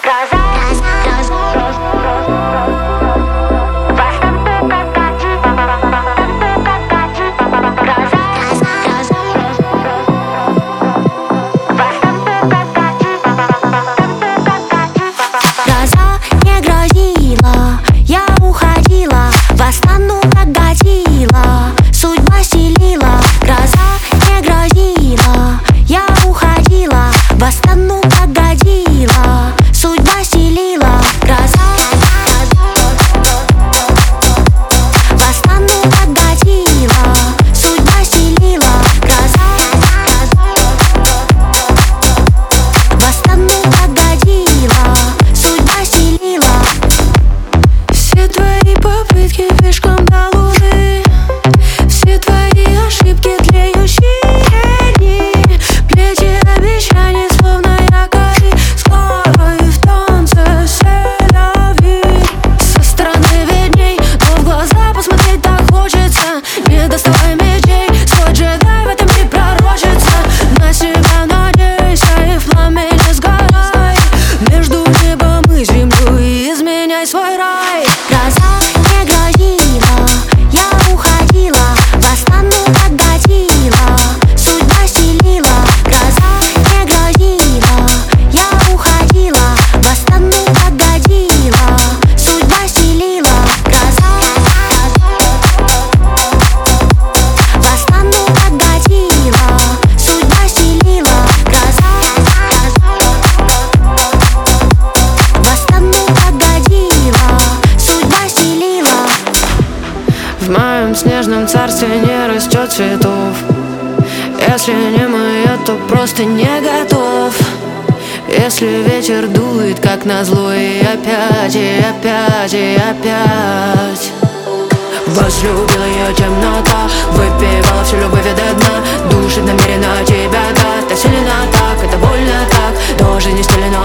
В моем снежном царстве не растет цветов. Если не моё, то просто не готов. Если ветер дует, как назло, и опять, и опять, и опять. Возлюбила ее темнота, выпивала всю любовь до дна. Душит намеренно тебя, да, так сильно так, это больно так. Тоже не стелено